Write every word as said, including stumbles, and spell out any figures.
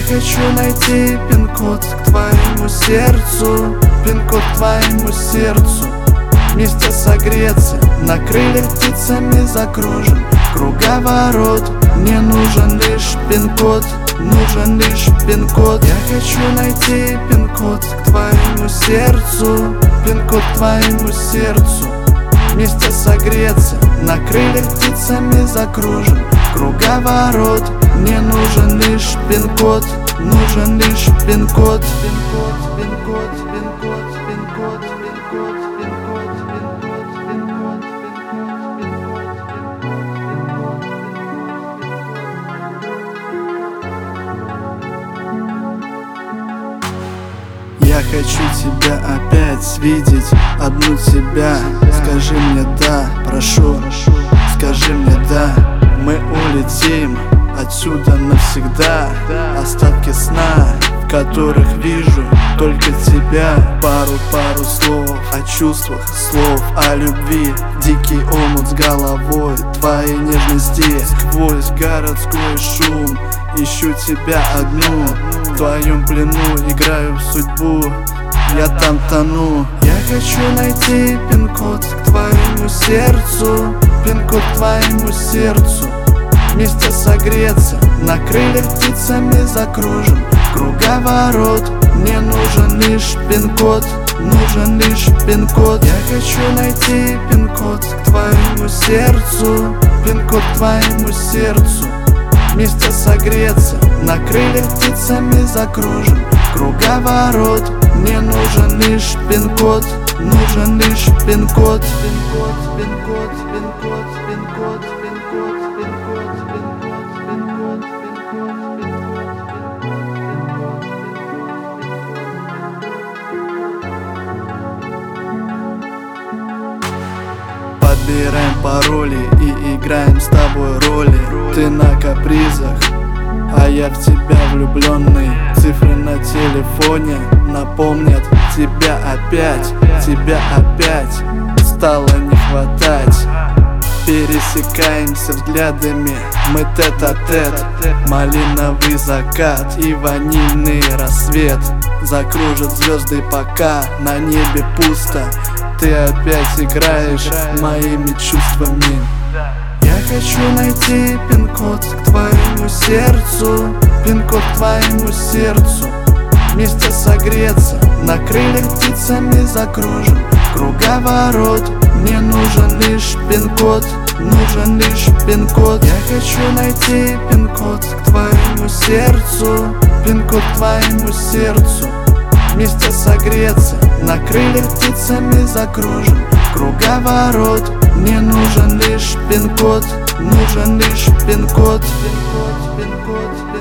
хочу найти пин-код к твоему сердцу, пин-код к твоему сердцу. Вместе согреться, на крыльях птицами закружим круговорот. Мне нужен лишь пин-код, нужен лишь пин-код. Я хочу найти пин-код к твоему сердцу, пин-код к твоему сердцу. Вместе согреться, на крыльях птицами закружим круговорот. Мне нужен лишь пин-код, нужен лишь пин-код. Пин-код, пин-код, пин-код, пин-код, пин-код, пин-код, пин-код, пин-код, пин-код. Я хочу тебя опять видеть, одну тебя. Скажи мне да, прошу, скажи мне да. Мы улетим отсюда навсегда. Остатки сна, в которых вижу только тебя. Пару-пару слов о чувствах, слов о любви. Дикий омут с головой твоей нежности. Сквозь городской шум ищу тебя одну. В твоем плену играю в судьбу, я там тону. Я хочу найти пин-код к твоему сердцу, пин-код к твоему сердцу. Вместе согреться, на крыльях птицами закружим круговорот. Мне нужен лишь пин-код, нужен лишь пин-код. Я хочу найти пин-код к твоему сердцу, пин-код к твоему сердцу. Вместе согреться, на крыльях птицами закружим круговорот. Мне нужен лишь пин-код, нужен лишь пин-код. Пин-код, пин-код, пин-код, пин-код, пин-код, пин-код, пин-код, пин-код, пин-код. Подбираем пароли и играем с тобой роли. Ты на капризах, а я в тебя влюбленный. Цифры на телефоне напомнят тебя опять, тебя опять стало не хватать. Пересекаемся взглядами, мы тет-а-тет. Малиновый закат и ванильный рассвет. Закружат звезды, пока на небе пусто. Ты опять играешь моими чувствами. Я хочу найти пин-код к твоему сердцу, пин-код к твоему сердцу. Вместе согреться, на крыльях птицами закружим круговорот. Мне нужен лишь пин-код, нужен лишь пин-код. Я хочу найти пин-код к твоему сердцу, пин-код к твоему сердцу. Вместе согреться, на крыльях птицами закружим круговорот. Мне нужен лишь пин-код, нужен лишь пин-код. Пин-код, пин-код.